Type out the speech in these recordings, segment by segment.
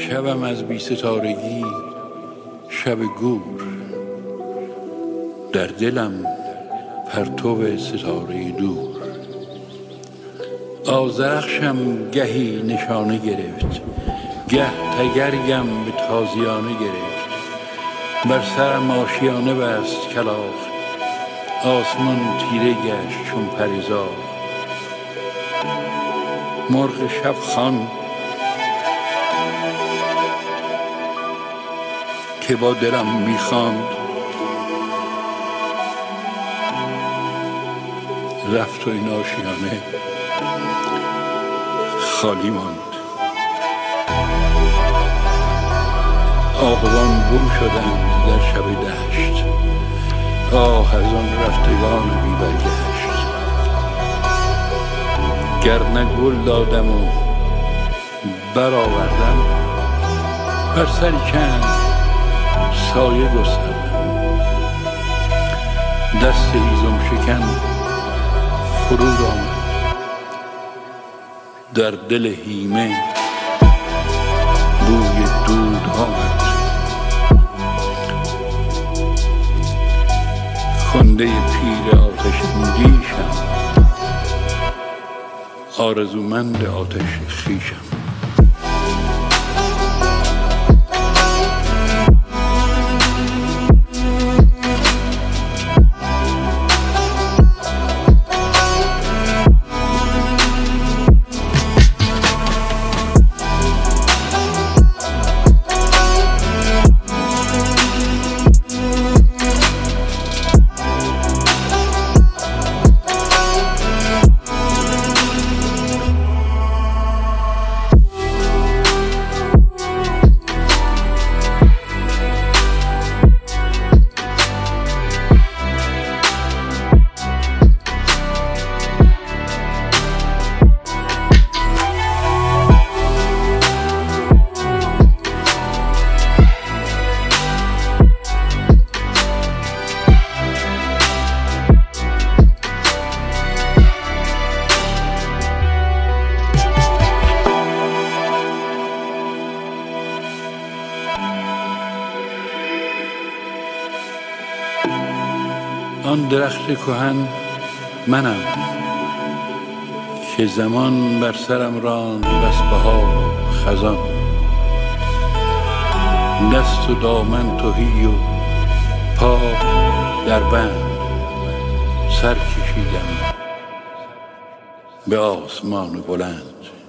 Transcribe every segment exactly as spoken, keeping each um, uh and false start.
شبم از بی ستارگی شب گور، در دلم پرتو ستاره دور. آذرخشم گهی نشانه گرفت، گه تگرگم به تازیانه گرفت. بر سرم آشیانه بست کلاغ، آسمان تیره گشت چون پرزار. مرغ شب خوان که با دلم میخواند، رفت و این آشیانه خالی ماند. آهوان گم شدند در شب دشت، آه از آن رفتگان بی برگشت. گر نه گل دادم و برآوردم، بر سری چند سایه گستردم. دست هیزم شکن فرود آمد، در دل هیمه بوی دود آمد. خنده پیر آتش اندیشم، آرزومند آتش خویشم. آن درخت کهن منم که زمان بر سرم راند بس بهار و خزان. دست و دامن تهی و پا در بند، سر کشیدم به آسمان بلند.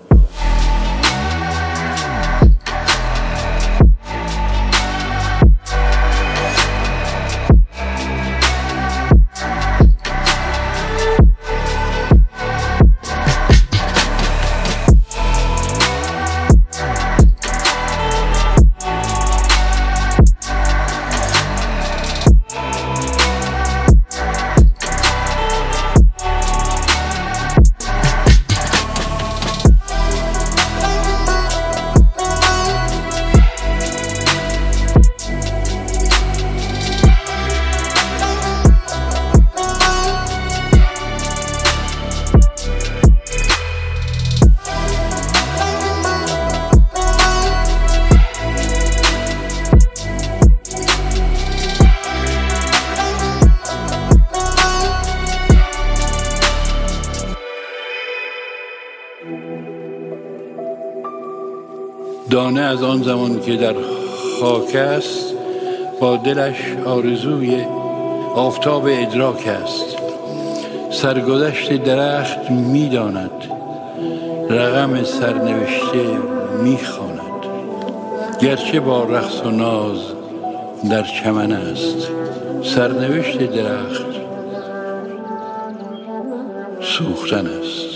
دانه از آن زمان که در خاک است، با دلش آرزوی آفتاب ادراک است. سرگذشت درخت می‌داند، رقم سرنوشته می‌خواند. گرچه با رقص و ناز در چمن است، سرنوشت درخت سوختن است.